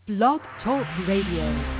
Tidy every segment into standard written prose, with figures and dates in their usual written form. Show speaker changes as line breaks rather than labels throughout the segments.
Blog Talk Radio.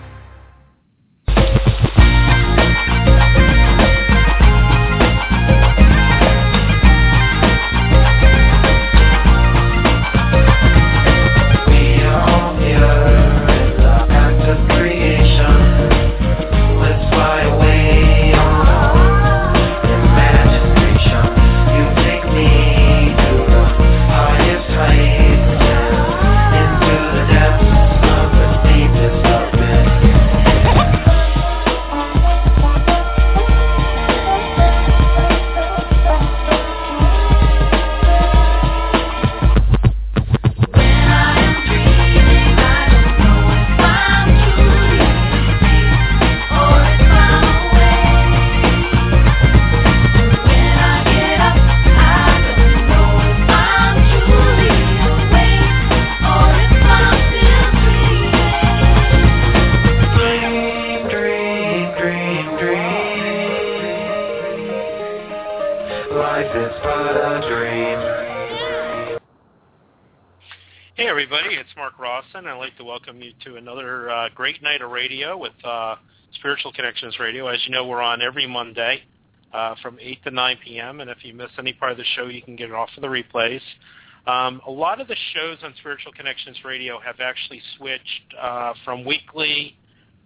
I'd like to welcome you to another great night of radio with Spiritual Connections Radio. As you know, we're on every Monday from 8 to 9 p.m., and if you miss any part of the show, you can get it off of the replays. A lot of the shows on Spiritual Connections Radio have actually switched from weekly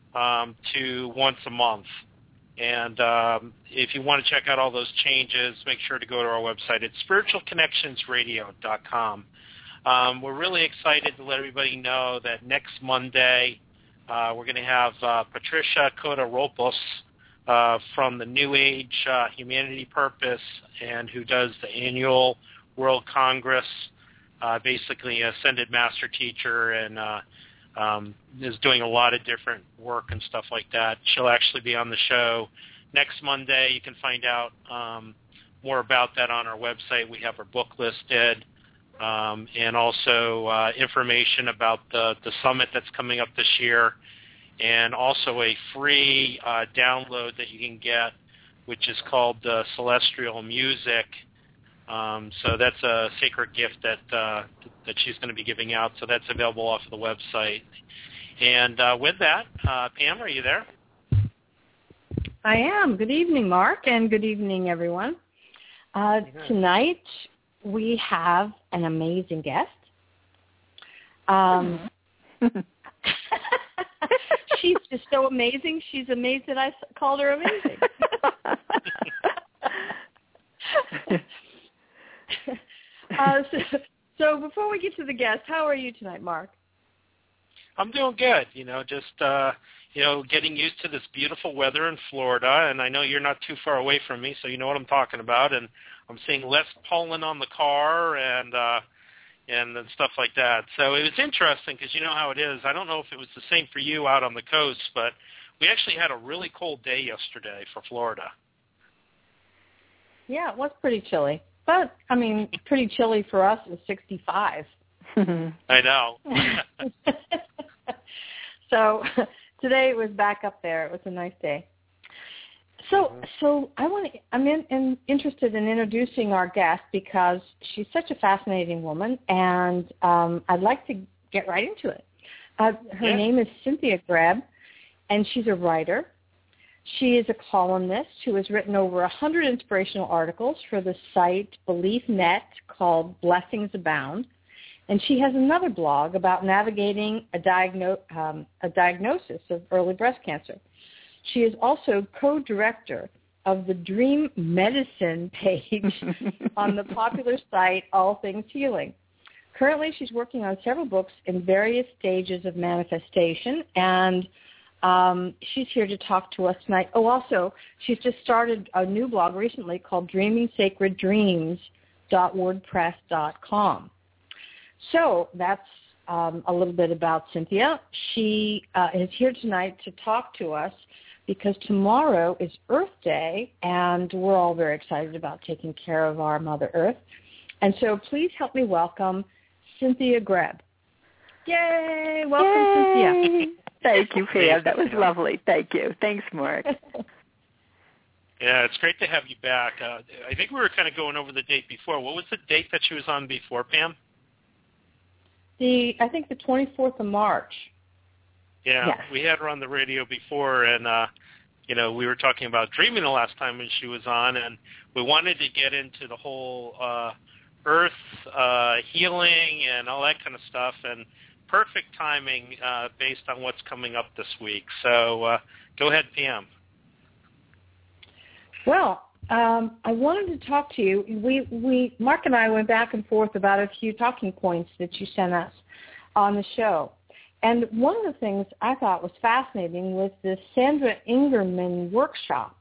to once a month. And if you want to check out all those changes, make sure to go to our website. It's spiritualconnectionsradio.com. We're really excited to let everybody know that next Monday we're going to have Patricia Kotaropoulos from the New Age Humanity Purpose, and who does the annual World Congress, basically Ascended Master Teacher, and is doing a lot of different work and stuff like that. She'll actually be on the show next Monday. You can find out more about that on our website. We have her book listed. And also information about the summit that's coming up this year, and also a free download that you can get, which is called Celestial Music. So that's a sacred gift that she's going to be giving out. So that's available off of the website. And with that, Pam, are you there?
I am. Good evening, Mark, and good evening, everyone. Tonight we have an amazing guest. She's just so amazing. She's amazed that I called her amazing. So before we get to the guest, how are you tonight, Mark?
I'm doing good. Getting used to this beautiful weather in Florida, and I know you're not too far away from me, so you know what I'm talking about. And I'm seeing less pollen on the car and stuff like that. So it was interesting because you know how it is. I don't know if it was the same for you out on the coast, but we actually had a really cold day yesterday for Florida.
Yeah, it was pretty chilly. But, I mean, pretty chilly for us is 65.
I know.
So today it was back up there. It was a nice day. So I'm interested in introducing our guest because she's such a fascinating woman, and I'd like to get right into it. Her name is Cynthia Greb, and she's a writer. She is a columnist who has written over 100 inspirational articles for the site BeliefNet called Blessings Abound, and she has another blog about navigating a diagnosis of early breast cancer. She is also co-director of the Dream Medicine page on the popular site All Things Healing. Currently, she's working on several books in various stages of manifestation, and she's here to talk to us tonight. Oh, also, she's just started a new blog recently called dreamingsacreddreams.wordpress.com. So that's a little bit about Cynthia. She is here tonight to talk to us because tomorrow is Earth Day, and we're all very excited about taking care of our Mother Earth. And so please help me welcome Cynthia Greb. Yay! Welcome, Cynthia.
Thank you, Pam. That was lovely. Thank you. Thanks, Mark.
Yeah, it's great to have you back. I think we were kind of going over the date before. What was the date that she was on before, Pam?
I think the 24th of March.
Yeah,
yes.
We had her on the radio before, and we were talking about dreaming the last time when she was on, and we wanted to get into the whole earth healing and all that kind of stuff, and perfect timing based on what's coming up this week. So go ahead, PM.
Well, I wanted to talk to you. We Mark and I went back and forth about a few talking points that you sent us on the show. And one of the things I thought was fascinating was the Sandra Ingerman workshop.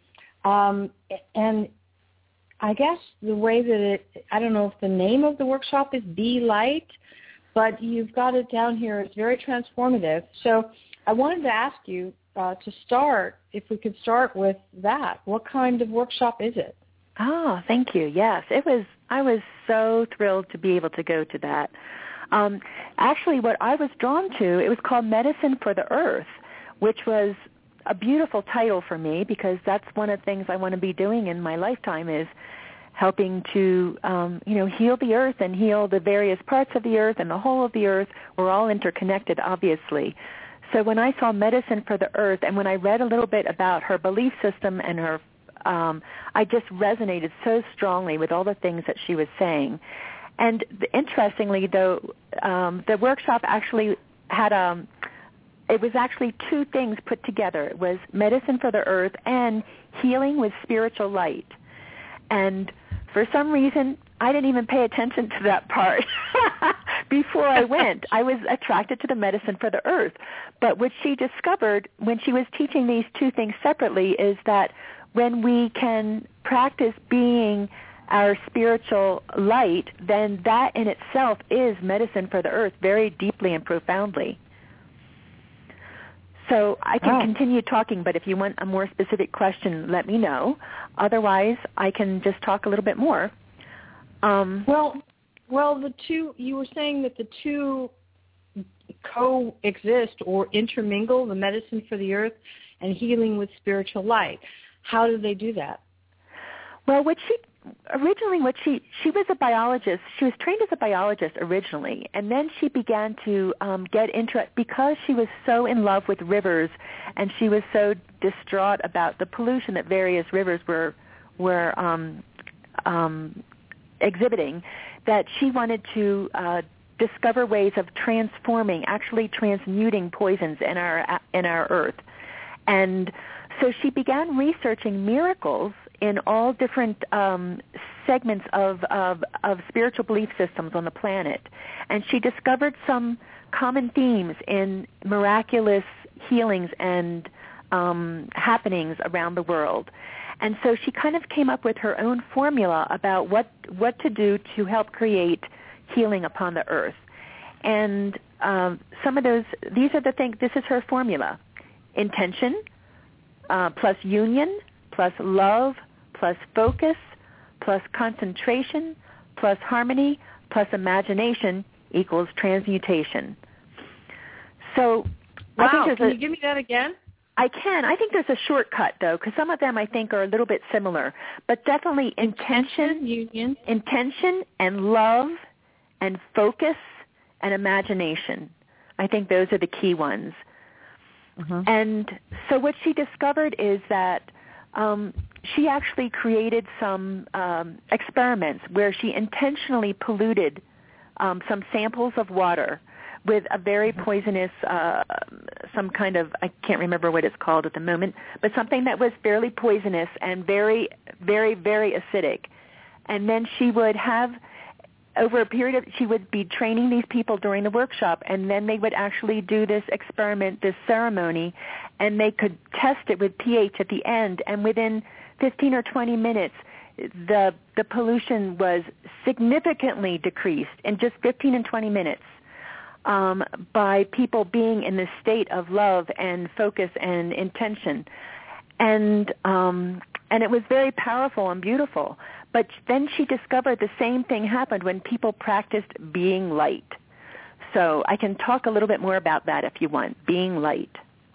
And I guess the way that I don't know if the name of the workshop is Be Light, but you've got it down here. It's very transformative. So I wanted to ask you to start, if we could start with that. What kind of workshop is it?
Oh, thank you. Yes, I was so thrilled to be able to go to that. Actually, what I was drawn to, it was called Medicine for the Earth, which was a beautiful title for me because that's one of the things I want to be doing in my lifetime is helping to, heal the earth and heal the various parts of the earth and the whole of the earth. We're all interconnected, obviously. So when I saw Medicine for the Earth and when I read a little bit about her belief system and her, I just resonated so strongly with all the things that she was saying. And interestingly, though, the workshop actually had it was actually two things put together. It was Medicine for the Earth and Healing with Spiritual Light. And for some reason, I didn't even pay attention to that part before I went. I was attracted to the Medicine for the Earth. But what she discovered when she was teaching these two things separately is that when we can practice being our spiritual light, then that in itself is medicine for the earth very deeply and profoundly. So I can continue talking, but if you want a more specific question, let me know. Otherwise, I can just talk a little bit more.
Well, the two, you were saying that the two coexist or intermingle, the medicine for the earth and healing with spiritual light. How do they do that?
Well, she was a biologist. She was trained as a biologist originally, and then she began to get into it because she was so in love with rivers, and she was so distraught about the pollution that various rivers were exhibiting, that she wanted to discover ways of transforming, actually transmuting poisons in our earth. And so she began researching miracles in all different segments of spiritual belief systems on the planet. And she discovered some common themes in miraculous healings and happenings around the world. And so she kind of came up with her own formula about what to do to help create healing upon the earth. And some of those, these are the things, this is her formula. Intention, plus union, plus love, plus focus, plus concentration, plus harmony, plus imagination equals transmutation. So
wow,
I think
can you give me that again?
I can. I think there's a shortcut, though, because some of them I think are a little bit similar. But definitely intention,
union,
intention and love and focus and imagination. I think those are the key ones. Mm-hmm. And so what she discovered is that she actually created some experiments where she intentionally polluted some samples of water with a very poisonous, some kind of, I can't remember what it's called at the moment, but something that was fairly poisonous and very, very, very acidic. And then she would have, over a period of, she would be training these people during the workshop, and then they would actually do this experiment, this ceremony, and they could test it with pH at the end, and within 15 or 20 minutes, the pollution was significantly decreased in just 15 and 20 minutes by people being in this state of love and focus and intention. And it was very powerful and beautiful. But then she discovered the same thing happened when people practiced being light. So I can talk a little bit more about that if you want, being light.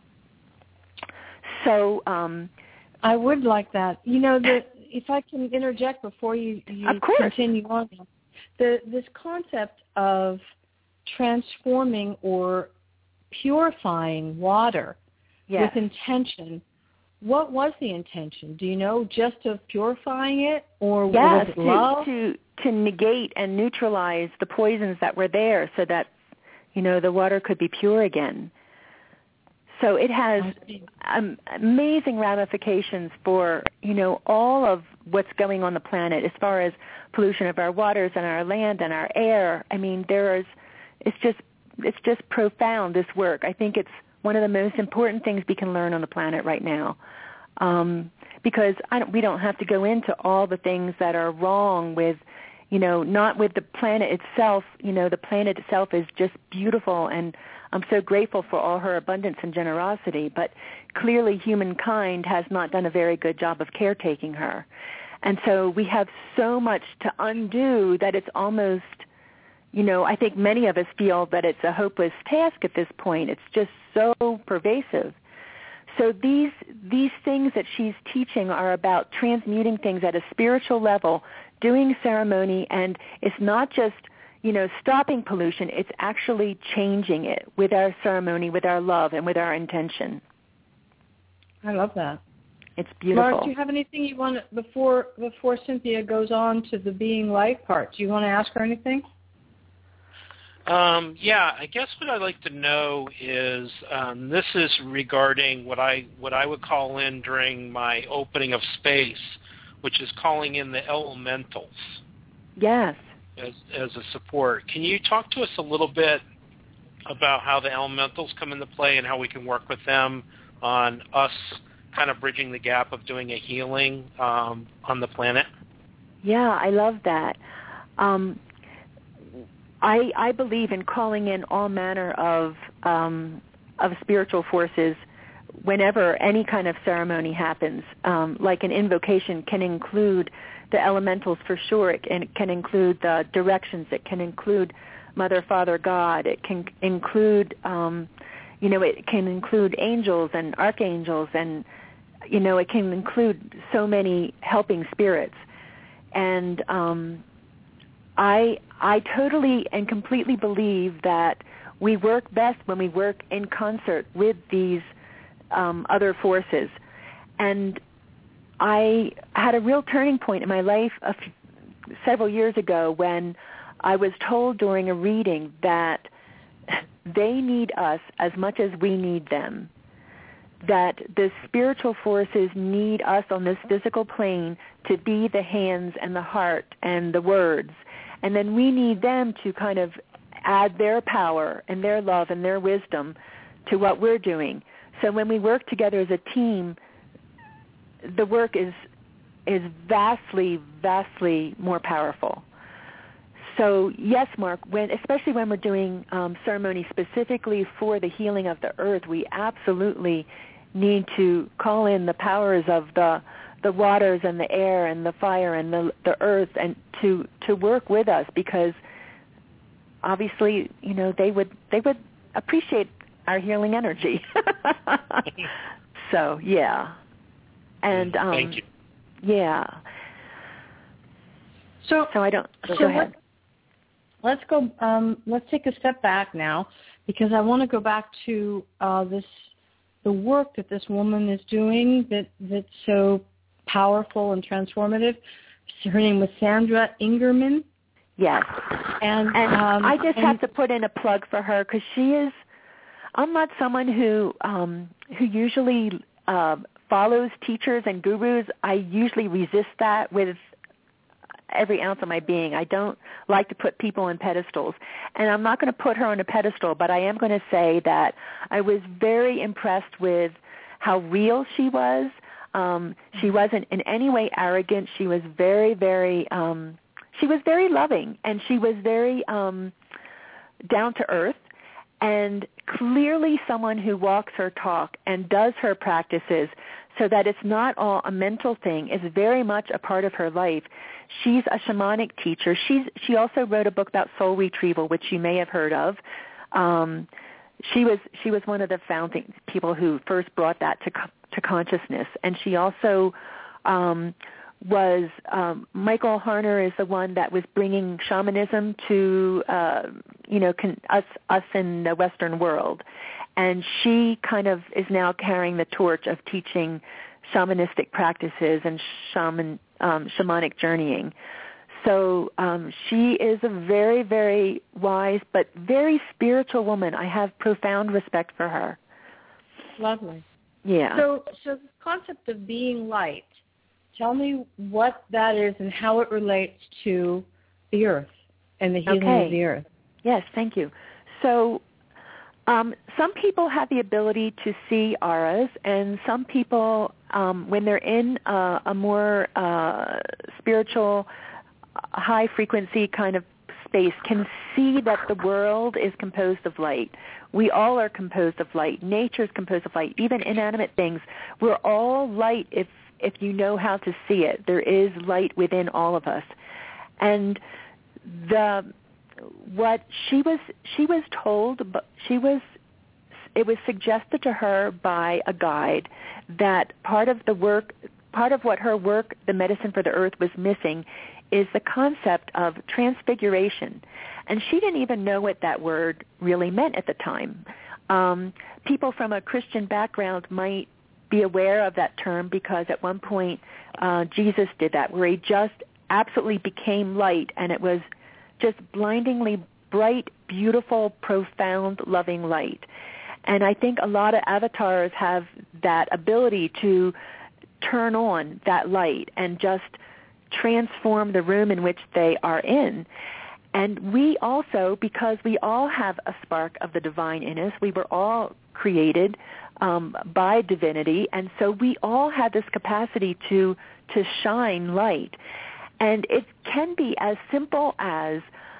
So
I would like that. You know, if I can interject before you
of course.
continue on, this concept of transforming or purifying water with intention. What was the intention? Do you know, just of purifying it, or was it love?
To negate and neutralize the poisons that were there so that, the water could be pure again. So it has amazing ramifications for, all of what's going on the planet as far as pollution of our waters and our land and our air. I mean, it's just profound, this work. I think it's one of the most important things we can learn on the planet right now, because we don't have to go into all the things that are wrong with, not with the planet itself. The planet itself is just beautiful, and I'm so grateful for all her abundance and generosity, but clearly humankind has not done a very good job of caretaking her. And so we have so much to undo that it's almost, I think many of us feel that it's a hopeless task at this point. It's just so pervasive. So these things that she's teaching are about transmuting things at a spiritual level, doing ceremony, and it's not just, stopping pollution. It's actually changing it with our ceremony, with our love, and with our intention.
I love that.
It's beautiful.
Mark, do you have anything you want to, before Cynthia goes on to the being life part, do you want to ask her anything?
I guess what I'd like to know is this is regarding what I would call in during my opening of space, which is calling in the elementals.
Yes.
As a support. Can you talk to us a little bit about how the elementals come into play and how we can work with them on us kind of bridging the gap of doing a healing on the planet?
Yeah, I love that. I believe in calling in all manner of spiritual forces whenever any kind of ceremony happens. Like an invocation can include the elementals for sure. It can include the directions. It can include Mother, Father, God. It can include, it can include angels and archangels, and it can include so many helping spirits. And I totally and completely believe that we work best when we work in concert with these other forces. And I had a real turning point in my life several years ago when I was told during a reading that they need us as much as we need them, that the spiritual forces need us on this physical plane to be the hands and the heart and the words, and then we need them to kind of add their power and their love and their wisdom to what we're doing. So when we work together as a team, the work is vastly, vastly more powerful. So yes, Mark, especially when we're doing ceremony specifically for the healing of the earth, we absolutely need to call in the powers of the waters and the air and the fire and the earth, and to work with us, because obviously, they would appreciate our healing energy. So yeah. And
thank you.
Yeah.
So
I don't. Go ahead.
Let's go. Let's take a step back now, because I want to go back to the work that this woman is doing that's so powerful and transformative. Her name was Sandra Ingerman.
Yes. And I just have to put in a plug for her, because she is. I'm not someone who usually follows teachers and gurus. I usually resist that with every ounce of my being. I don't like to put people on pedestals. And I'm not going to put her on a pedestal, but I am going to say that I was very impressed with how real she was. She wasn't in any way arrogant. She was very, very, she was very loving, and she was very down to earth, and clearly someone who walks her talk and does her practices so that it's not all a mental thing, is very much a part of her life. She's a shamanic teacher. She also wrote a book about soul retrieval, which you may have heard of. She was one of the founding people who first brought that to consciousness, and she also was Michael Harner is the one that was bringing shamanism to us in the Western world, and she kind of is now carrying the torch of teaching shamanistic practices and shamanic journeying. So she is a very, very wise but very spiritual woman. I have profound respect for her.
Lovely.
Yeah.
So the concept of being light, tell me what that is and how it relates to the earth and the healing of the earth.
Yes, thank you. So some people have the ability to see auras, and some people, when they're in a more spiritual, high-frequency kind of space, can see that the world is composed of light. We all are composed of light. Nature is composed of light. Even inanimate things. We're all light if you know how to see it. There is light within all of us. And what she was told, it was suggested to her by a guide that part of what her work, The Medicine for the Earth, was missing is the concept of transfiguration. And she didn't even know what that word really meant at the time. People from a Christian background might be aware of that term because at one point Jesus did that, where he just absolutely became light, and it was just blindingly bright, beautiful, profound, loving light. And I think a lot of avatars have that ability to turn on that light and just transform the room in which they are in. And we also, because we all have a spark of the divine in us, we were all created by divinity, and so we all have this capacity to shine light. And it can be as simple as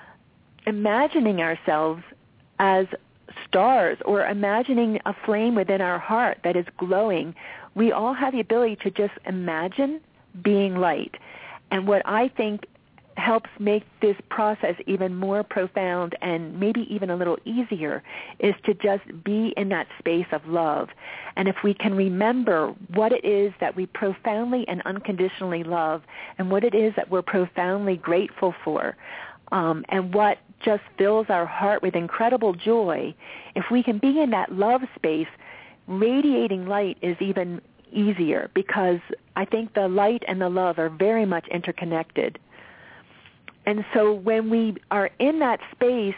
imagining ourselves as stars or imagining a flame within our heart that is glowing. We all have the ability to just imagine being light. And what I think helps make this process even more profound and maybe even a little easier is to just be in that space of love. And if we can remember what it is that we profoundly and unconditionally love and what it is that we're profoundly grateful for, and what just fills our heart with incredible joy, if we can be in that love space, radiating light is even easier, because I think the light and the love are very much interconnected. And so when we are in that space,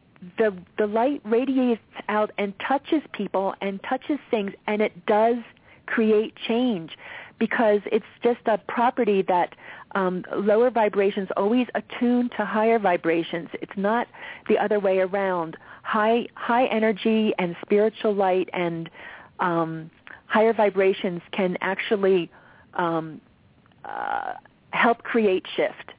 the light radiates out and touches people and touches things, and it does create change, because it's just a property that lower vibrations always attune to higher vibrations. It's not the other way around. High energy and spiritual light and higher vibrations can actually help create shift.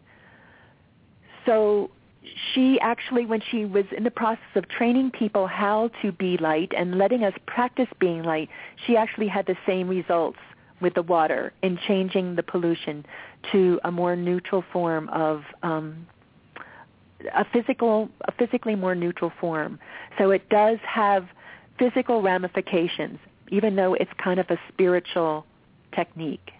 So she actually, when she was in the process of training people how to be light and letting us practice being light, she actually had the same results with the water in changing the pollution to a more neutral form of a physically more neutral form. So it does have physical ramifications, even though it's kind of a spiritual technique.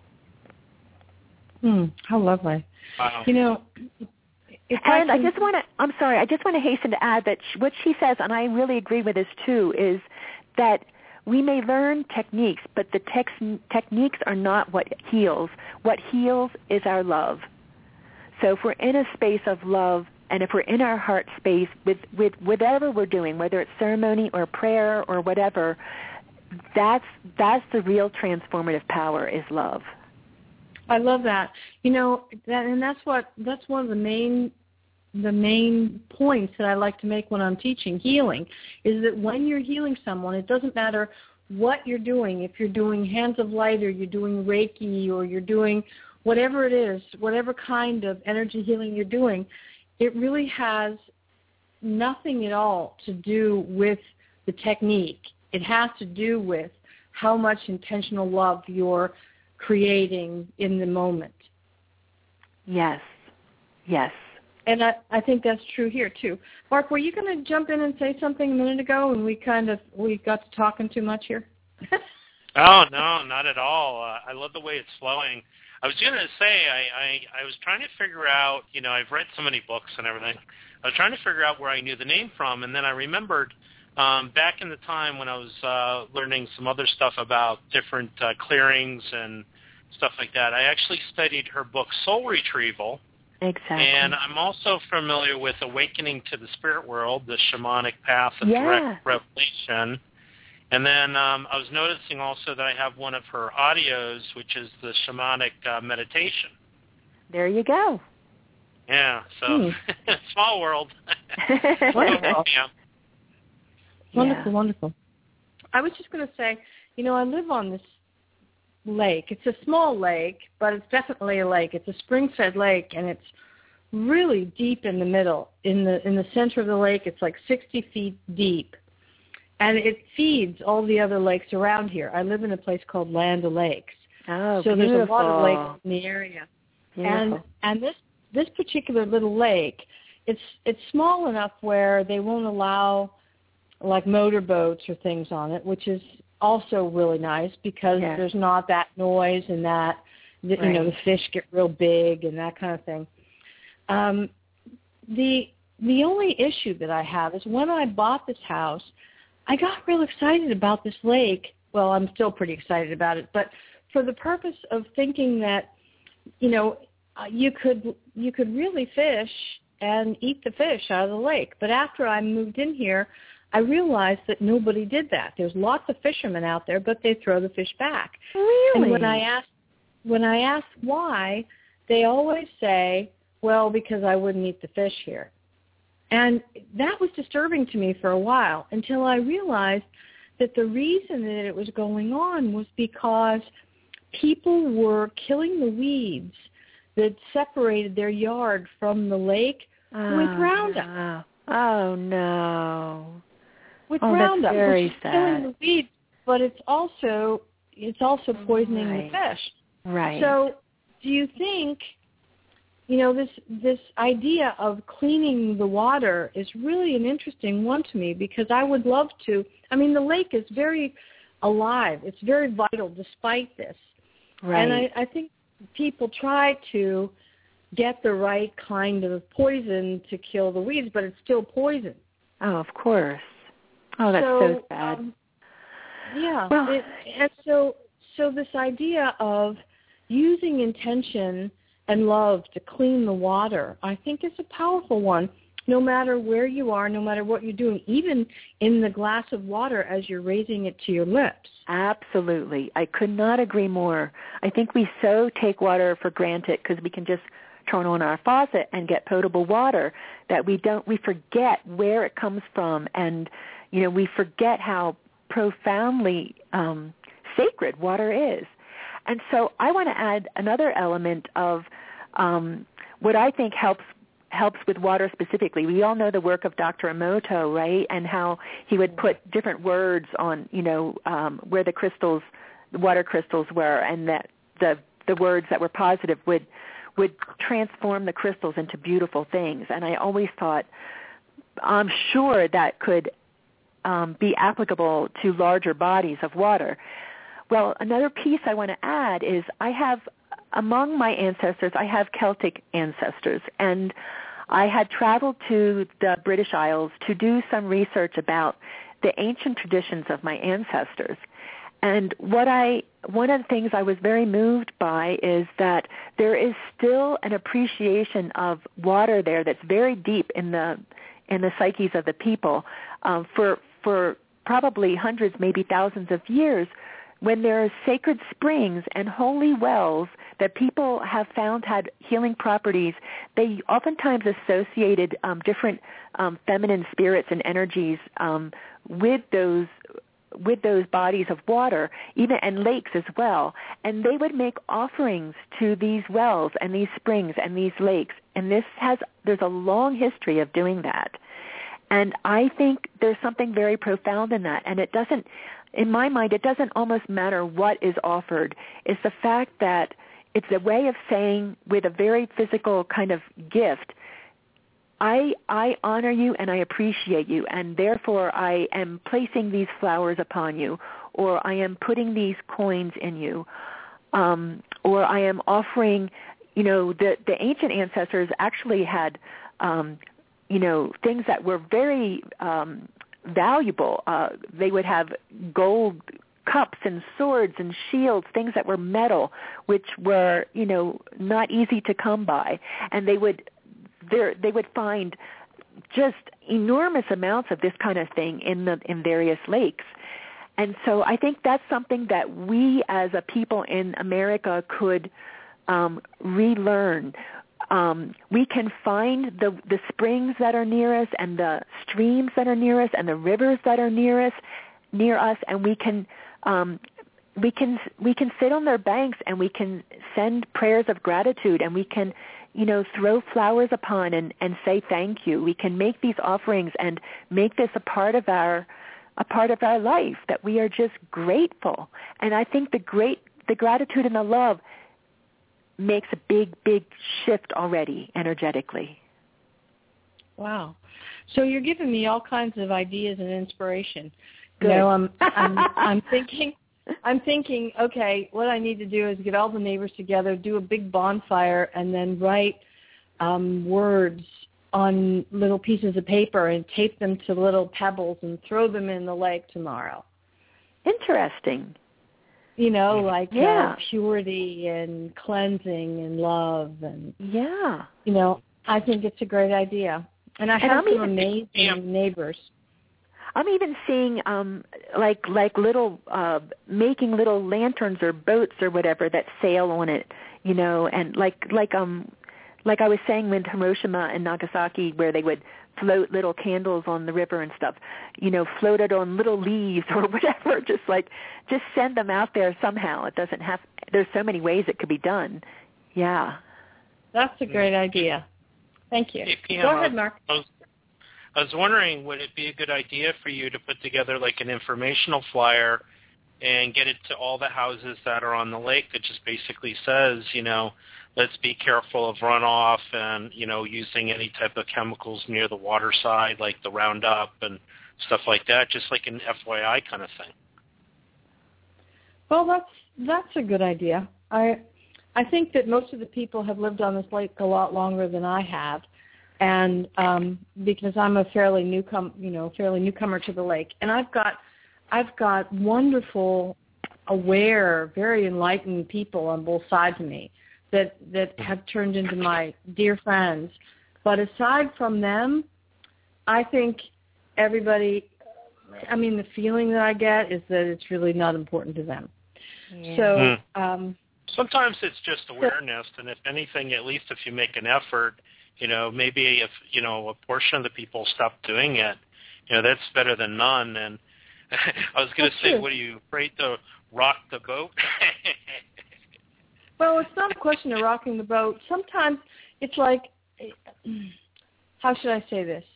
How lovely.
Wow.
You know,
and I just want to hasten to add that what she says, and I really agree with this too, is that we may learn techniques, but the techniques are not what heals. What heals is our love. So if we're in a space of love, and if we're in our heart space with whatever we're doing, whether it's ceremony or prayer or whatever, that's the real transformative power, is love.
I love that. You know, that's one of the main points that I like to make when I'm teaching healing, is that when you're healing someone, it doesn't matter what you're doing. If you're doing hands of light, or you're doing Reiki, or you're doing whatever it is, whatever kind of energy healing you're doing, it really has nothing at all to do with the technique. It has to do with how much intentional love you're creating in the moment.
Yes.
And I think that's true here too. Mark, were you going to jump in and say something a minute ago, and we got to talking too much here?
Oh, no, not at all. I love the way it's flowing. I was going to say, I was trying to figure out, I've read so many books and everything. I was trying to figure out where I knew the name from, and then I remembered back in the time when I was learning some other stuff about different clearings and stuff like that, I actually studied her book Soul Retrieval.
Exactly.
And I'm also familiar with Awakening to the Spirit World, the Shamanic Path of Direct Revelation. And then I was noticing also that I have one of her audios, which is the Shamanic Meditation.
There you go.
Yeah, so small world.
Wonderful.
Yeah.
Wonderful. I was just going to say, I live on this lake. It's a small lake, but it's definitely a lake. It's a spring-fed lake, and it's really deep in the middle. In the center of the lake, it's like 60 feet deep. And it feeds all the other lakes around here. I live in a place called Land O'Lakes.
Oh,
so
beautiful.
There's a lot of lakes in the area.
Beautiful.
And this particular little lake, it's small enough where they won't allow like motorboats or things on it, which is also really nice because there's not that noise and that the fish get real big and that kind of thing. The only issue that I have is when I bought this house, I got real excited about this lake. Well, I'm still pretty excited about it, but for the purpose of thinking that, you could really fish and eat the fish out of the lake. But after I moved in here, I realized that nobody did that. There's lots of fishermen out there, but they throw the fish back.
Really?
And when I ask why, they always say, well, because I wouldn't eat the fish here. And that was disturbing to me for a while until I realized that the reason that it was going on was because people were killing the weeds that separated their yard from the lake with Roundup.
Oh, no.
With
That's
Roundup,
very
which is
sad.
killing the weeds, but it's also poisoning the fish.
Right.
So do you think, this idea of cleaning the water is really an interesting one to me because I would love to. I mean, the lake is very alive. It's very vital despite this.
Right.
And I think people try to get the right kind of poison to kill the weeds, but it's still poison.
Oh, of course. Oh, that's so sad.
Well, and so this idea of using intention and love to clean the water, I think is a powerful one, no matter where you are, no matter what you're doing, even in the glass of water as you're raising it to your lips.
Absolutely. I could not agree more. I think we so take water for granted because we can just turn on our faucet and get potable water that we forget where it comes from, and we forget how profoundly sacred water is. And so I want to add another element of what I think helps with water specifically. We all know the work of Dr. Emoto, right, and how he would put different words on, where the water crystals were, and that the words that were positive would transform the crystals into beautiful things. And I always thought, I'm sure that could be applicable to larger bodies of water. Well, another piece I want to add is among my ancestors, I have Celtic ancestors, and I had traveled to the British Isles to do some research about the ancient traditions of my ancestors. And one of the things I was very moved by is that there is still an appreciation of water there that's very deep in the psyches of the people for probably hundreds, maybe thousands of years, when there are sacred springs and holy wells that people have found had healing properties. They oftentimes associated different feminine spirits and energies with those bodies of water, and lakes as well. And they would make offerings to these wells and these springs and these lakes. And there's a long history of doing that. And I think there's something very profound in that. And in my mind, it doesn't almost matter what is offered. It's the fact that it's a way of saying, with a very physical kind of gift, I honor you and I appreciate you, and therefore I am placing these flowers upon you, or I am putting these coins in you. or I am offering, the ancient ancestors actually had, things that were very valuable. They would have gold cups and swords and shields, things that were metal, which were, not easy to come by. And they would find just enormous amounts of this kind of thing in various lakes. And so I think that's something that we as a people in America could relearn. We can find the springs that are near us and the streams that are near us and the rivers that are near us, and we can sit on their banks and we can send prayers of gratitude, and we can throw flowers upon and say thank you. We can make these offerings and make this a part of our life, that we are just grateful. And I think the gratitude and the love makes a big, big shift already energetically.
Wow. So you're giving me all kinds of ideas and inspiration.
Good.
I'm thinking, okay, what I need to do is get all the neighbors together, do a big bonfire, and then write words on little pieces of paper and tape them to little pebbles and throw them in the lake tomorrow.
Interesting.
Purity and cleansing and love. And I think it's a great idea. And I have some amazing neighbors.
I'm even seeing like little making little lanterns or boats or whatever that sail on it, and like I was saying with Hiroshima and Nagasaki, where they would float little candles on the river and stuff, floated on little leaves or whatever, just send them out there somehow. It doesn't have, there's so many ways it could be done. Yeah.
That's a great idea. Thank you.
Hey,
Go ahead, Mark.
I was wondering, would it be a good idea for you to put together like an informational flyer and get it to all the houses that are on the lake that just basically says, let's be careful of runoff and, using any type of chemicals near the water side, like the Roundup and stuff like that, just like an FYI kind of thing?
Well, that's a good idea. I think that most of the people have lived on this lake a lot longer than I have. And because I'm a fairly newcomer to the lake, and I've got wonderful, aware, very enlightened people on both sides of me that have turned into my dear friends. But aside from them, I think everybody, the feeling that I get is that it's really not important to them. Yeah. So
sometimes it's just awareness, and if anything, at least if you make an effort, maybe if, a portion of the people stop doing it, that's better than none. And I was going to say, what, are you afraid to rock the boat?
Well, it's not a question of rocking the boat. Sometimes it's like, how should I say this?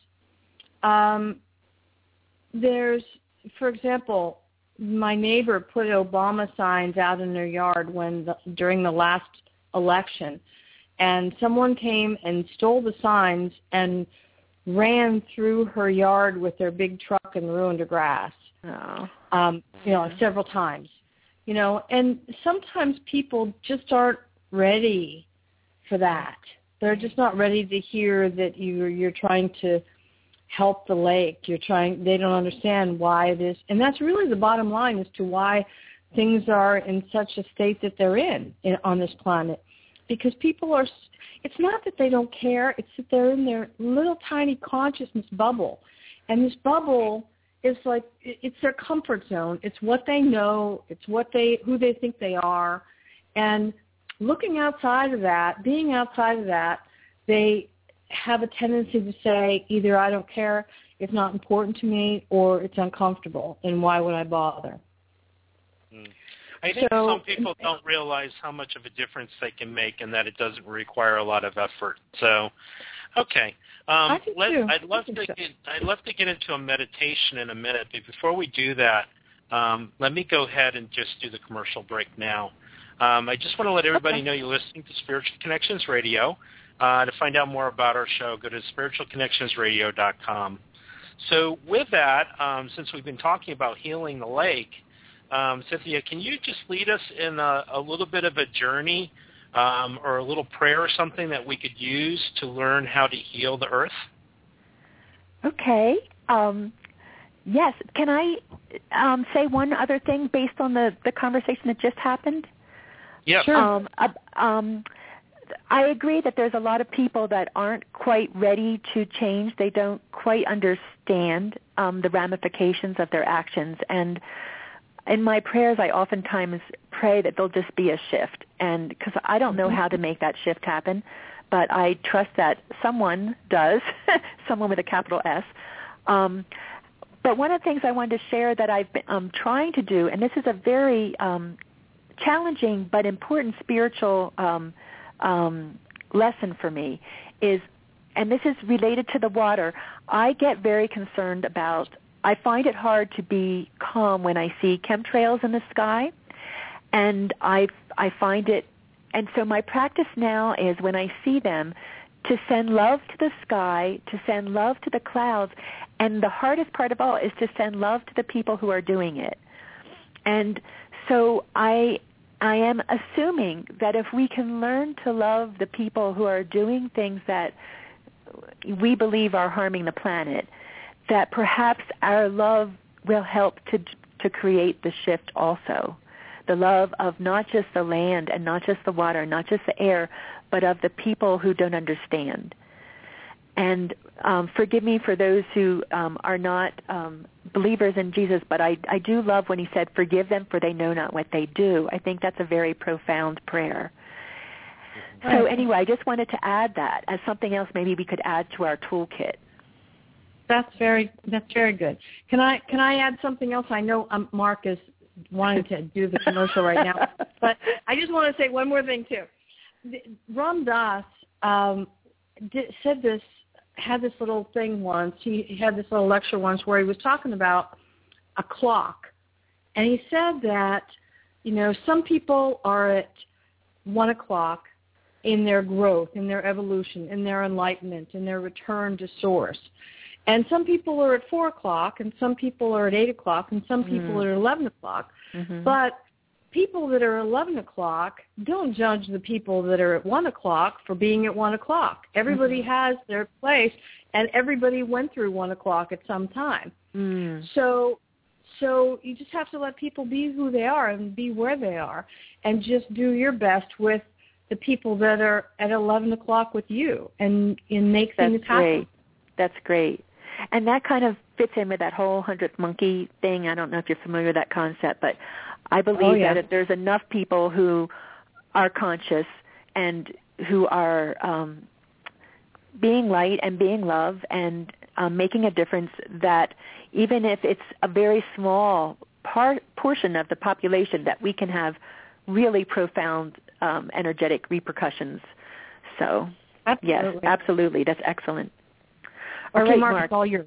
There's, for example, my neighbor put Obama signs out in their yard during the last election. And someone came and stole the signs and ran through her yard with their big truck and ruined her grass. Several times. And sometimes people just aren't ready for that. They're just not ready to hear that you're trying to help the lake. They don't understand why it is. And that's really the bottom line as to why things are in such a state that they're in on this planet. Because people are, it's not that they don't care, it's that they're in their little tiny consciousness bubble. And this bubble is like, it's their comfort zone. It's what they know. It's who they think they are. And looking outside of that, being outside of that, they have a tendency to say either I don't care, it's not important to me, or it's uncomfortable, and why would I bother?
I think some people don't realize how much of a difference they can make, and that it doesn't require a lot of effort. So, okay,
I think too.
I'd love to get into a meditation in a minute, but before we do that, let me go ahead and just do the commercial break now. I just want to let everybody know you're listening to Spiritual Connections Radio. To find out more about our show, go to spiritualconnectionsradio.com. So with that, since we've been talking about healing the lake, Cynthia, can you just lead us in a little bit of a journey or a little prayer or something that we could use to learn how to heal the earth?
Okay. Yes. Can I say one other thing based on the conversation that just happened?
Yeah.
Sure.
I agree that there's a lot of people that aren't quite ready to change. They don't quite understand the ramifications of their actions. And in my prayers, I oftentimes pray that there'll just be a shift. And because I don't know how to make that shift happen, but I trust that someone does, someone with a capital S. But one of the things I wanted to share that I've been trying to do, and this is a very challenging but important spiritual lesson for me, is, and this is related to the water, I get very concerned about, I find it hard to be calm when I see chemtrails in the sky, and I find it, and so my practice now is when I see them, to send love to the sky, to send love to the clouds, and the hardest part of all is to send love to the people who are doing it. And so I am assuming that if we can learn to love the people who are doing things that we believe are harming the planet, that perhaps our love will help to create the shift also. The love of not just the land and not just the water, not just the air, but of the people who don't understand. And forgive me for those who are not believers in Jesus, but I do love when he said, forgive them for they know not what they do. I think that's a very profound prayer. Right. So anyway, I just wanted to add that as something else maybe we could add to our toolkit.
That's very good. Can I add something else? I know Mark is wanting to do the commercial right now, but I just want to say one more thing too. Ram Dass had this little thing once. He had this little lecture once where he was talking about a clock, and he said that some people are at 1 o'clock in their growth, in their evolution, in their enlightenment, in their return to source. And some people are at 4 o'clock, and some people are at 8 o'clock, and some people are at 11 o'clock. Mm-hmm. But people that are at 11 o'clock don't judge the people that are at 1 o'clock for being at 1 o'clock. Everybody has their place, and everybody went through 1 o'clock at some time. Mm. So you just have to let people be who they are and be where they are, and just do your best with the people that are at 11 o'clock with you, and make things happen.
That's great. And that kind of fits in with that whole 100th monkey thing. I don't know if you're familiar with that concept, but I believe that if there's enough people who are conscious and who are being light and being love and making a difference, that even if it's a very small portion of the population, that we can have really profound energetic repercussions. So, yes, absolutely. That's excellent.
Okay,
all right,
Mark, it's all yours.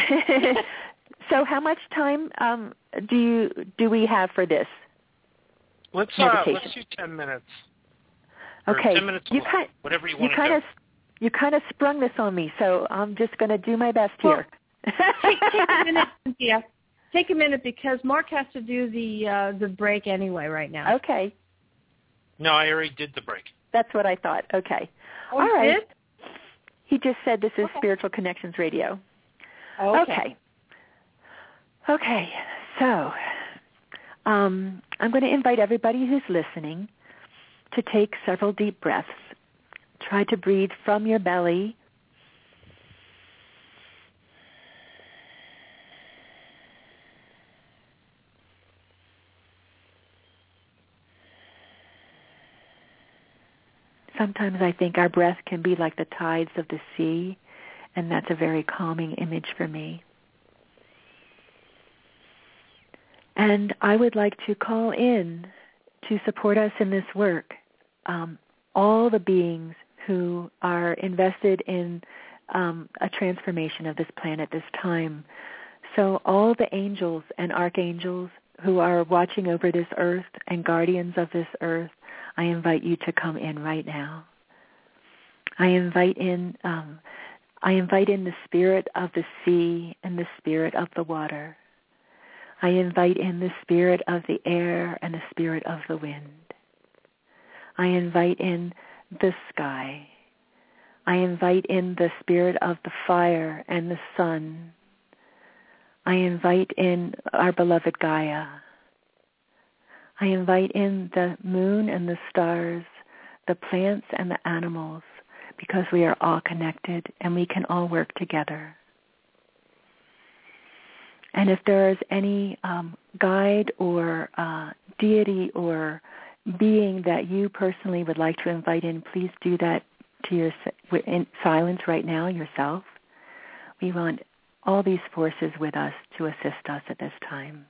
So how much time do we have for this?
Let's do 10 minutes.
Okay.
10 minutes, whatever you want to do.
You kind of sprung this on me, so I'm just going to do my best here.
Take a minute, Cynthia. Take a minute because Mark has to do the break anyway right now.
Okay.
No, I already did the break.
That's what I thought. Okay.
Oh,
all right.
Did?
He just said this is Spiritual Connections Radio.
Okay.
Okay. So I'm going to invite everybody who's listening to take several deep breaths. Try to breathe from your belly. Sometimes I think our breath can be like the tides of the sea, and that's a very calming image for me. And I would like to call in to support us in this work all the beings who are invested in a transformation of this planet this time. So all the angels and archangels who are watching over this earth and guardians of this earth, I invite you to come in right now. I invite in the spirit of the sea and the spirit of the water. I invite in the spirit of the air and the spirit of the wind. I invite in the sky. I invite in the spirit of the fire and the sun. I invite in our beloved Gaia. I invite in the moon and the stars, the plants and the animals, because we are all connected and we can all work together. And if there is any guide or deity or being that you personally would like to invite in, please do that in silence right now yourself. We want all these forces with us to assist us at this time.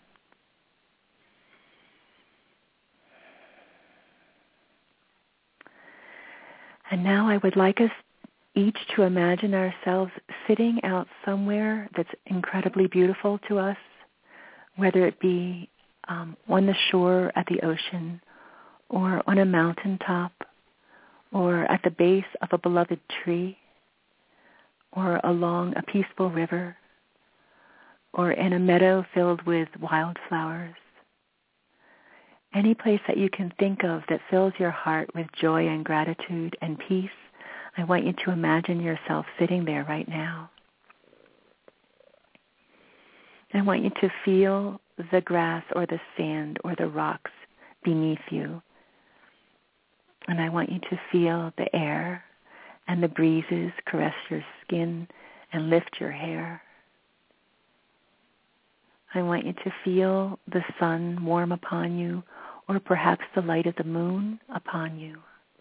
And now I would like us each to imagine ourselves sitting out somewhere that's incredibly beautiful to us, whether it be on the shore at the ocean, or on a mountaintop, or at the base of a beloved tree, or along a peaceful river, or in a meadow filled with wildflowers. Any place that you can think of that fills your heart with joy and gratitude and peace, I want you to imagine yourself sitting there right now. I want you to feel the grass or the sand or the rocks beneath you. And I want you to feel the air and the breezes caress your skin and lift your hair. I want you to feel the sun warm upon you, or perhaps the light of the moon upon you.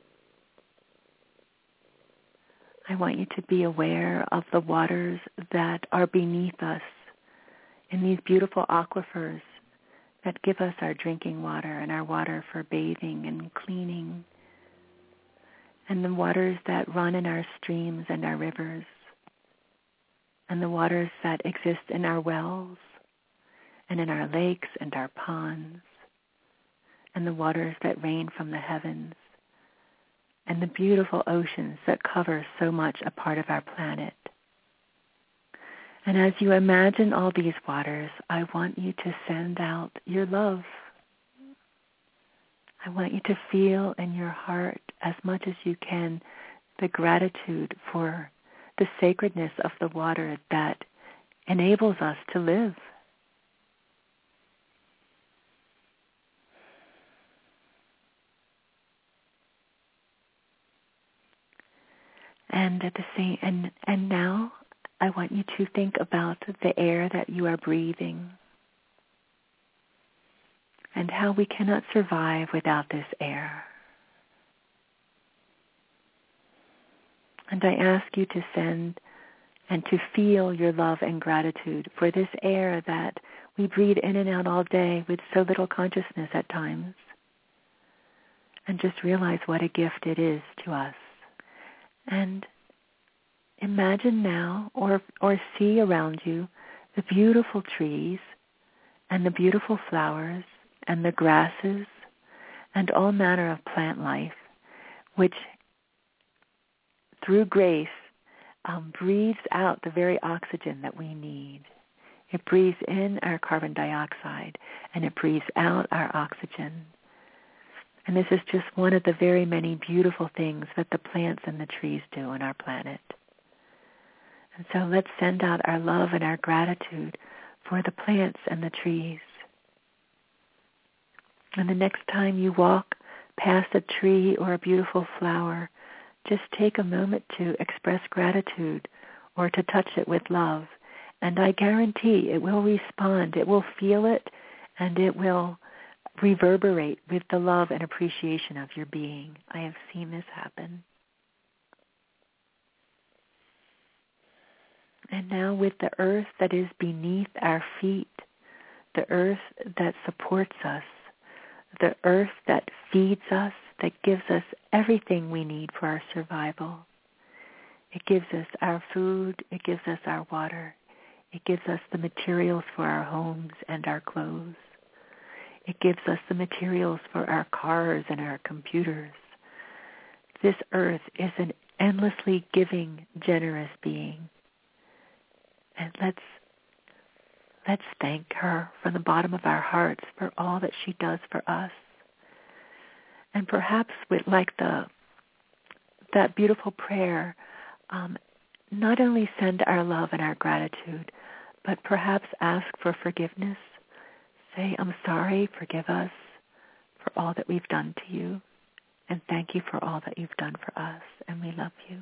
I want you to be aware of the waters that are beneath us in these beautiful aquifers that give us our drinking water and our water for bathing and cleaning, and the waters that run in our streams and our rivers, and the waters that exist in our wells and in our lakes and our ponds, and the waters that rain from the heavens, and the beautiful oceans that cover so much a part of our planet. And as you imagine all these waters, I want you to send out your love. I want you to feel in your heart as much as you can the gratitude for the sacredness of the water that enables us to live. And at the same and now I want you to think about the air that you are breathing and how we cannot survive without this air. And I ask you to send and to feel your love and gratitude for this air that we breathe in and out all day with so little consciousness at times. And just realize what a gift it is to us. And imagine now or see around you the beautiful trees and the beautiful flowers and the grasses and all manner of plant life, which through grace breathes out the very oxygen that we need. It breathes in our carbon dioxide and it breathes out our oxygen. And this is just one of the very many beautiful things that the plants and the trees do on our planet. And so let's send out our love and our gratitude for the plants and the trees. And the next time you walk past a tree or a beautiful flower, just take a moment to express gratitude or to touch it with love. And I guarantee it will respond. It will feel it, and it will reverberate with the love and appreciation of your being. I have seen this happen. And now with the earth that is beneath our feet, the earth that supports us, the earth that feeds us, that gives us everything we need for our survival. It gives us our food, it gives us our water, it gives us the materials for our homes and our clothes. It gives us the materials for our cars and our computers. This earth is an endlessly giving, generous being. And let's thank her from the bottom of our hearts for all that she does for us. And perhaps with that beautiful prayer, not only send our love and our gratitude, but perhaps ask for forgiveness. Say, I'm sorry, forgive us for all that we've done to you, and thank you for all that you've done for us, and we love you.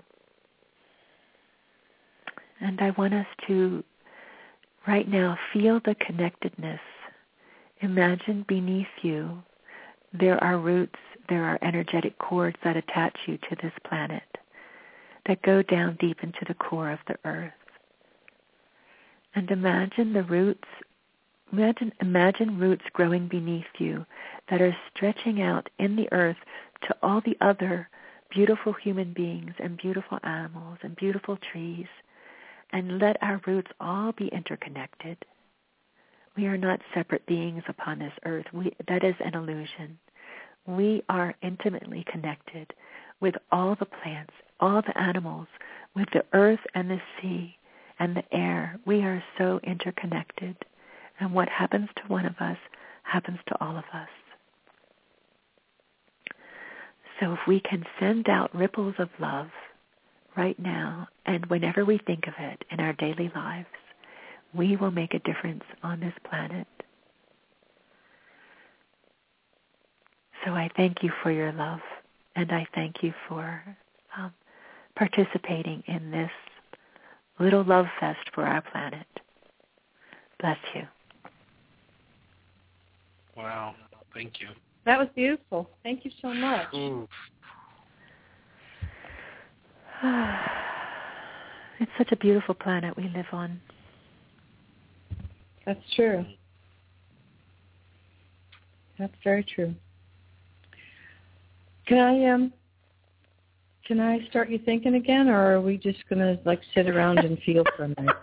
And I want us to, right now, feel the connectedness. Imagine beneath you there are roots, there are energetic cords that attach you to this planet, that go down deep into the core of the earth. And imagine the roots, imagine roots growing beneath you that are stretching out in the earth to all the other beautiful human beings and beautiful animals and beautiful trees. And let our roots all be interconnected. We are not separate beings upon this earth. That is an illusion. We are intimately connected with all the plants, all the animals, with the earth and the sea and the air. We are so interconnected. And what happens to one of us happens to all of us. So if we can send out ripples of love right now, and whenever we think of it in our daily lives, we will make a difference on this planet. So I thank you for your love, and I thank you for participating in this little love fest for our planet. Bless you.
Wow, thank you.
That was beautiful. Thank you so much.
Ooh.
It's such a beautiful planet we live on.
That's true. That's very true. Can I start you thinking again, or are we just gonna sit around and feel for a minute?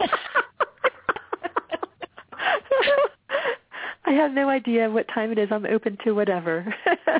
I have no idea what time it is. I'm open to whatever.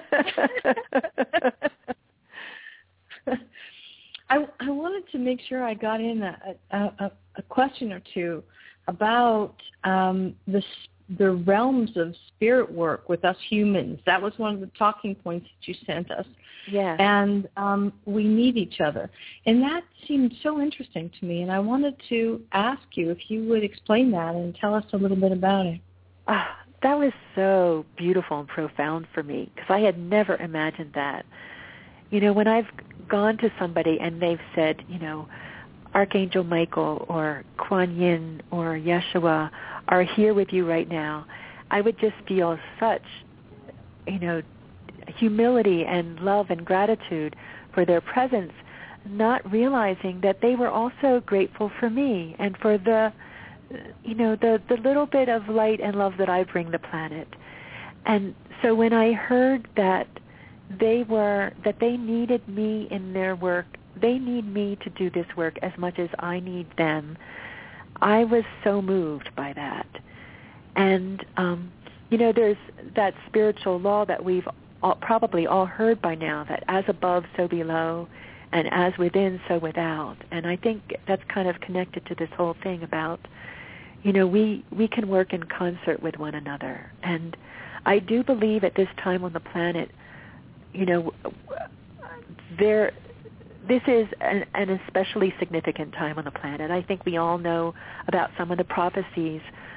I wanted to make sure I got in a question or two about the realms of spirit work with us humans. That was one of the talking points that you sent us.
Yeah.
And we need each other. And that seemed so interesting to me, and I wanted to ask you if you would explain that and tell us a little bit about it.
That was so beautiful and profound for me, because I had never imagined that. When I've gone to somebody and they've said, Archangel Michael or Kuan Yin or Yeshua are here with you right now, I would just feel such, humility and love and gratitude for their presence, not realizing that they were also grateful for me and for the little bit of light and love that I bring the planet. And so when I heard that they needed me in their work, they need me to do this work as much as I need them, I was so moved by that. And, there's that spiritual law that we've probably all heard by now, that as above, so below, and as within, so without. And I think that's kind of connected to this whole thing about, we can work in concert with one another. And I do believe at this time on the planet, this is an especially significant time on the planet. I think we all know about some of the prophecies,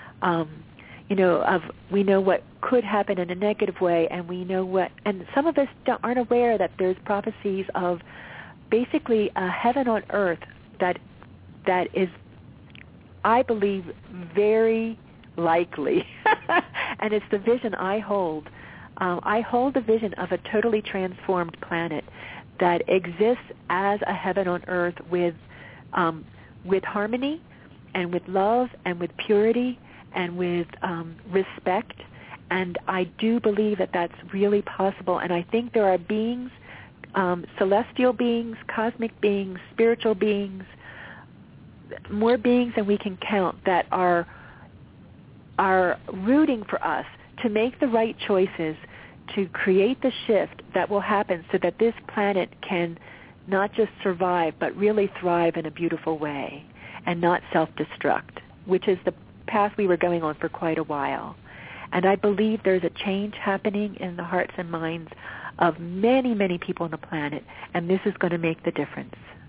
we know what could happen in a negative way, and we know and some of us aren't aware that there's prophecies of basically a heaven on earth that is, I believe, very likely, and it's the vision I hold. I hold the vision of a totally transformed planet that exists as a heaven on earth with harmony and with love and with purity and with respect. And I do believe that that's really possible. And I think there are beings, celestial beings, cosmic beings, spiritual beings, more beings than we can count that are rooting for us to make the right choices to create the shift that will happen so that this planet can not just survive but really thrive in a beautiful way and not self-destruct, which is path we were going on for quite a while. And I believe there's a change happening in the hearts and minds of many, many people on the planet, and this is going to make the difference.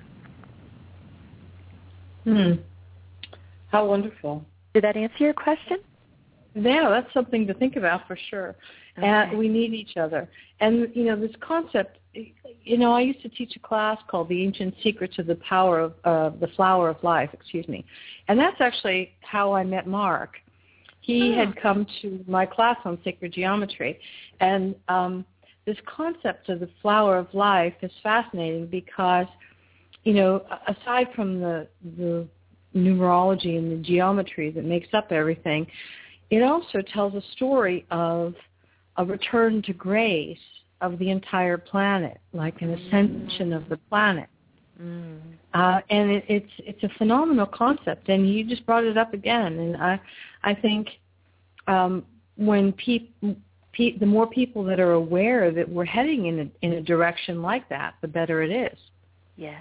How wonderful.
Did that answer your question?
Yeah, that's something to think about for sure.
Okay.
And we need each other. And, this concept, I used to teach a class called The Ancient Secrets of the Power of the Flower of Life, And that's actually how I met Mark. He had come to my class on sacred geometry. And this concept of the flower of life is fascinating because, aside from the numerology and the geometry that makes up everything, it also tells a story of a return to grace of the entire planet, like an ascension of the planet. And it's a phenomenal concept, and you just brought it up again. And I think when the more people that are aware that we're heading in a direction like that, the better it is.
Yes.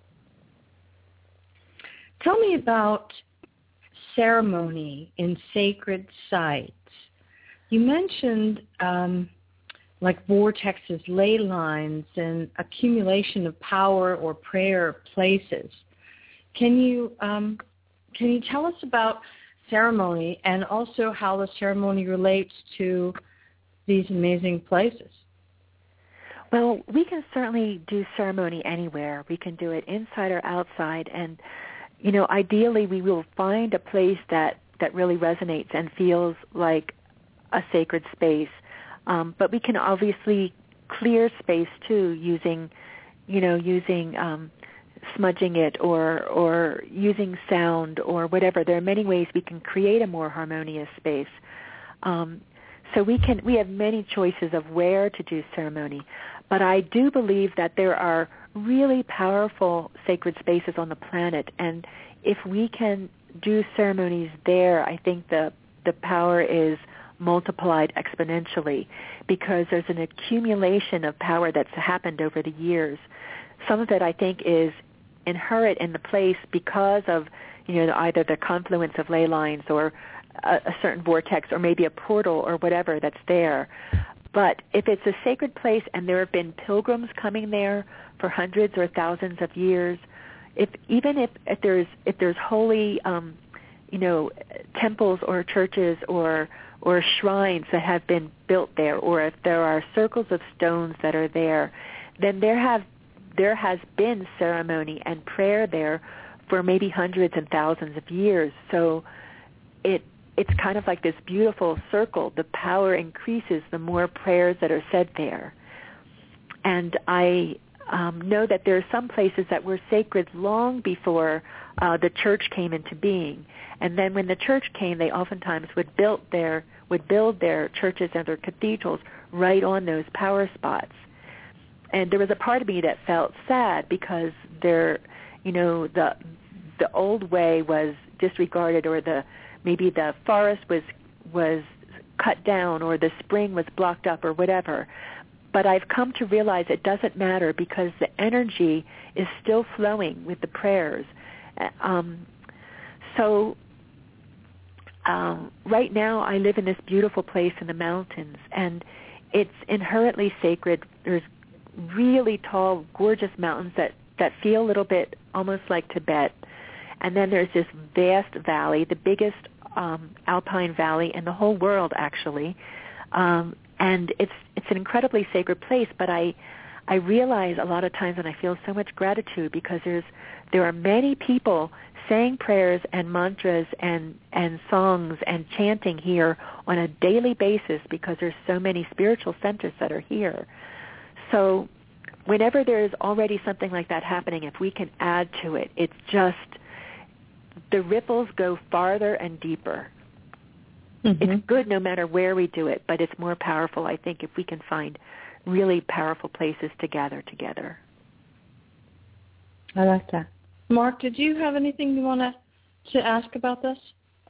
Tell me about ceremony in sacred sites. You mentioned like vortexes, ley lines, and accumulation of power or prayer places. Can you tell us about ceremony and also how the ceremony relates to these amazing places?
Well, we can certainly do ceremony anywhere. We can do it inside or outside, and ideally we will find a place that really resonates and feels like a sacred space. But we can obviously clear space too, using smudging it or using sound or whatever. There are many ways we can create a more harmonious space. So we have many choices of where to do ceremony. But I do believe that there are really powerful sacred spaces on the planet, and if we can do ceremonies there, I think the power is multiplied exponentially because there's an accumulation of power that's happened over the years. Some of it, I think, is inherent in the place because of either the confluence of ley lines or a certain vortex or maybe a portal or whatever that's there. But if it's a sacred place and there have been pilgrims coming there for hundreds or thousands of years, if there's holy temples or churches or shrines that have been built there, or if there are circles of stones that are there, then there has been ceremony and prayer there for maybe hundreds and thousands of years. So it's kind of like this beautiful circle. The power increases the more prayers that are said there. And I know that there are some places that were sacred long before the church came into being. And then when the church came, they oftentimes would build their churches and their cathedrals right on those power spots. And there was a part of me that felt sad because the old way was disregarded, or maybe the forest was cut down, or the spring was blocked up, or whatever. But I've come to realize it doesn't matter because the energy is still flowing with the prayers. Right now I live in this beautiful place in the mountains, and it's inherently sacred. There's really tall, gorgeous mountains that feel a little bit almost like Tibet. And then there's this vast valley, the biggest alpine valley in the whole world, actually. And it's an incredibly sacred place, but I realize a lot of times, and I feel so much gratitude because there are many people saying prayers and mantras and songs and chanting here on a daily basis because there's so many spiritual centers that are here. So whenever there's already something like that happening, if we can add to it, it's just the ripples go farther and deeper. Mm-hmm. It's good no matter where we do it, but it's more powerful, I think, if we can find really powerful places to gather together.
I like that. Mark, did you have anything you want to ask about this?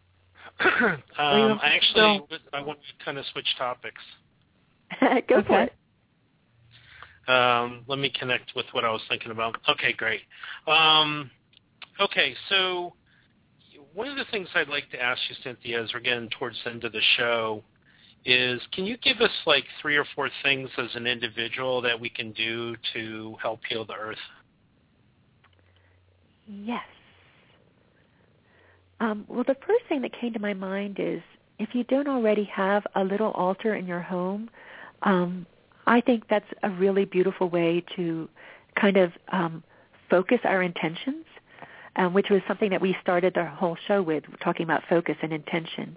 I want to kind of switch topics.
Go for it.
Let me connect with what I was thinking about. Okay, great. Okay, so one of the things I'd like to ask you, Cynthia, as we're getting towards the end of the show, is can you give us like 3 or 4 things as an individual that we can do to help heal the earth?
Yes. Well, the first thing that came to my mind is if you don't already have a little altar in your home, I think that's a really beautiful way to kind of focus our intentions, which was something that we started the whole show with, talking about focus and intention.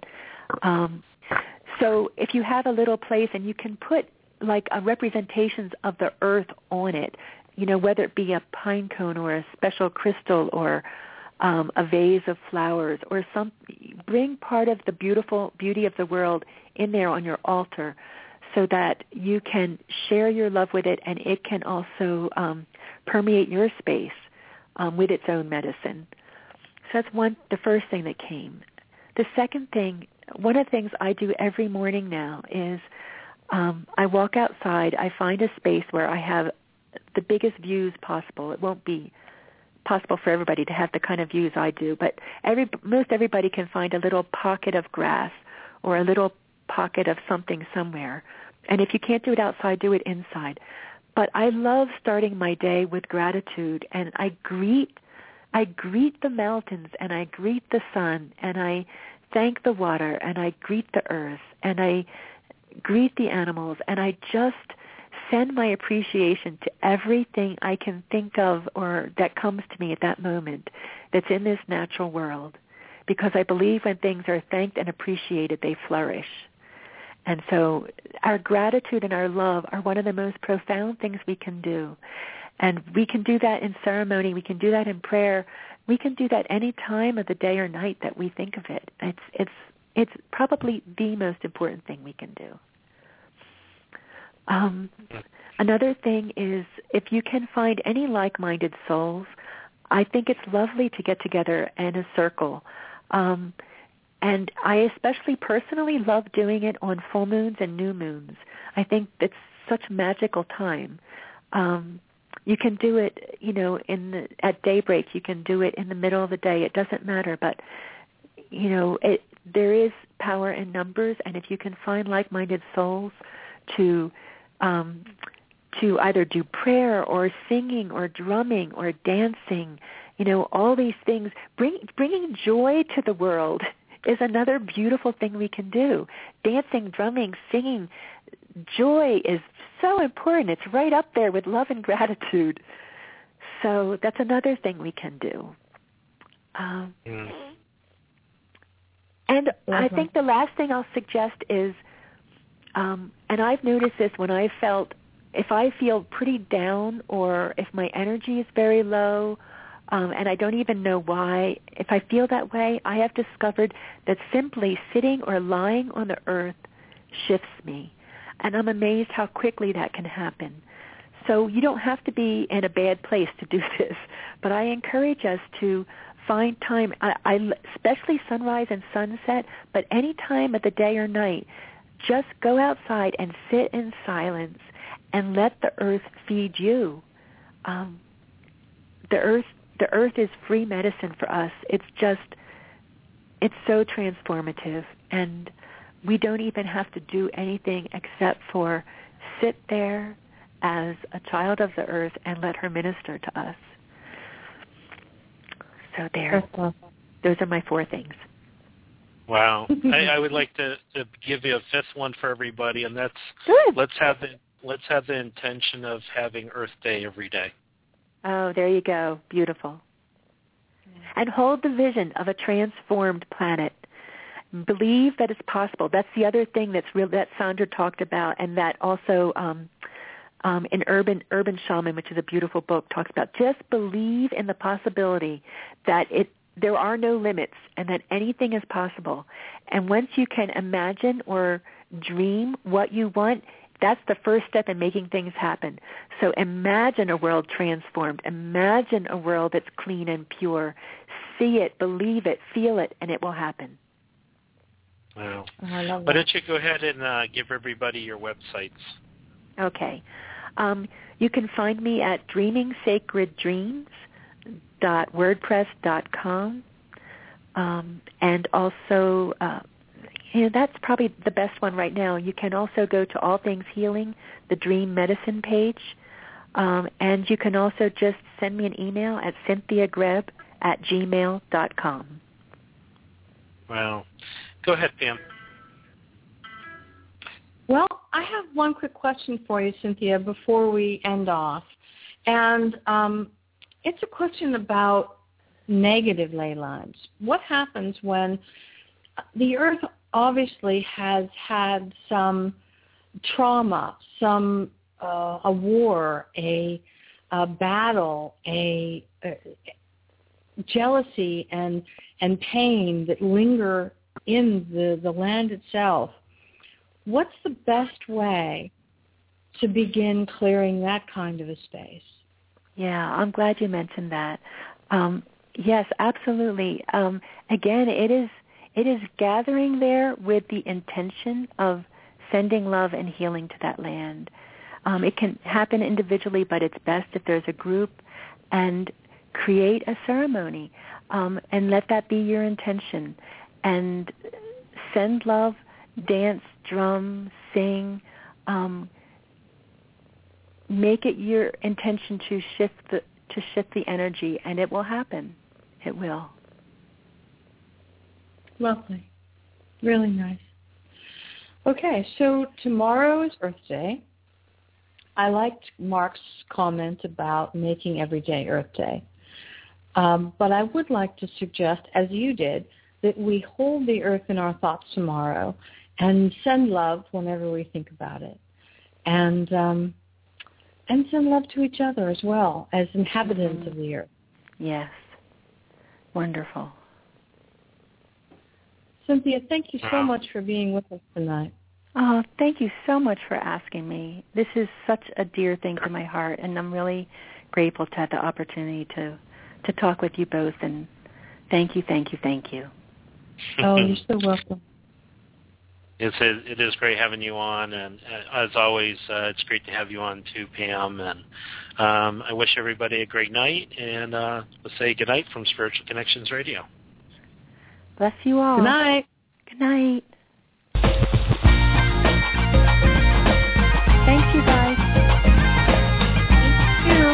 So if you have a little place and you can put like representations of the earth on it, whether it be a pine cone or a special crystal or a vase of flowers or bring part of the beauty of the world in there on your altar so that you can share your love with it and it can also permeate your space with its own medicine. So that's the first thing that came. The second thing, one of the things I do every morning now is I walk outside, I find a space where I have the biggest views possible. It won't be possible for everybody to have the kind of views I do, but most everybody can find a little pocket of grass or a little pocket of something somewhere. And if you can't do it outside, do it inside. But I love starting my day with gratitude, and I greet the mountains, and I greet the sun, and I thank the water, and I greet the earth, and I greet the animals, and I just send my appreciation to everything I can think of or that comes to me at that moment that's in this natural world, because I believe when things are thanked and appreciated, they flourish. And so our gratitude and our love are one of the most profound things we can do. And we can do that in ceremony. We can do that in prayer. We can do that any time of the day or night that we think of it. It's probably the most important thing we can do. Another thing is if you can find any like-minded souls, I think it's lovely to get together in a circle. And I especially personally love doing it on full moons and new moons. I think it's such a magical time. You can do it, at daybreak. You can do it in the middle of the day. It doesn't matter. But, there is power in numbers. And if you can find like-minded souls to either do prayer or singing or drumming or dancing, all these things, bringing joy to the world is another beautiful thing we can do. Dancing, drumming, singing, joy is so important. It's right up there with love and gratitude. So that's another thing we can do. And I think the last thing I'll suggest is, and I've noticed this when if I feel pretty down or if my energy is very low, and I don't even know why, if I feel that way, I have discovered that simply sitting or lying on the earth shifts me. And I'm amazed how quickly that can happen. So you don't have to be in a bad place to do this, but I encourage us to find time, especially sunrise and sunset, but any time of the day or night, just go outside and sit in silence and let the earth feed you. The earth is free medicine for us. It's so transformative, and we don't even have to do anything except for sit there as a child of the earth and let her minister to us. So there. Those are my 4 things.
Wow. I would like to give you a 5th one for everybody, and that's
good.
Let's have the intention of having Earth Day every day.
Oh, there you go. Beautiful. And hold the vision of a transformed planet. Believe that it's possible. That's the other thing that Sandra talked about, and that also in Urban Shaman, which is a beautiful book, talks about just believe in the possibility that there are no limits and that anything is possible. And once you can imagine or dream what you want, that's the first step in making things happen. So imagine a world transformed. Imagine a world that's clean and pure. See it, believe it, feel it, and it will happen.
Wow.
Oh, I love that.
Why don't you go ahead and give everybody your websites?
Okay. You can find me at dreamingsacreddreams.wordpress.com. And also, that's probably the best one right now. You can also go to All Things Healing, the Dream Medicine page. And you can also just send me an email at cynthiagreb@gmail.com.
Wow. Go ahead, Pam.
Well, I have one quick question for you, Cynthia, before we end off. And it's a question about negative ley lines. What happens when the Earth obviously has had some trauma, some a war, a battle, a jealousy and pain that linger in the land itself? What's the best way to begin clearing that kind of a space?
Yeah, I'm glad you mentioned that. Yes, absolutely. Again, it is gathering there with the intention of sending love and healing to that land. It can happen individually, but it's best if there's a group, and create a ceremony and let that be your intention. And send love, dance, drum, sing. Make it your intention to shift the energy, and it will happen. It will.
Lovely. Really nice. Okay, so tomorrow is Earth Day. I liked Mark's comment about making every day Earth Day. But I would like to suggest, as you did, that we hold the Earth in our thoughts tomorrow and send love whenever we think about it. And send love to each other as well as inhabitants of the Earth.
Yes. Wonderful.
Cynthia, thank you so much for being with us tonight.
Oh, thank you so much for asking me. This is such a dear thing to my heart, and I'm really grateful to have the opportunity to talk with you both. And thank you, thank you, thank you.
Oh, you're so welcome.
It is great having you on, and as always, it's great to have you on too, Pam. And I wish everybody a great night, and we'll say good night from Spiritual Connections Radio.
Bless you all.
Good night.
Good night. Thank you, guys.
Thank you.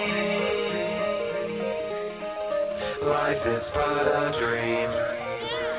Life is but a dream.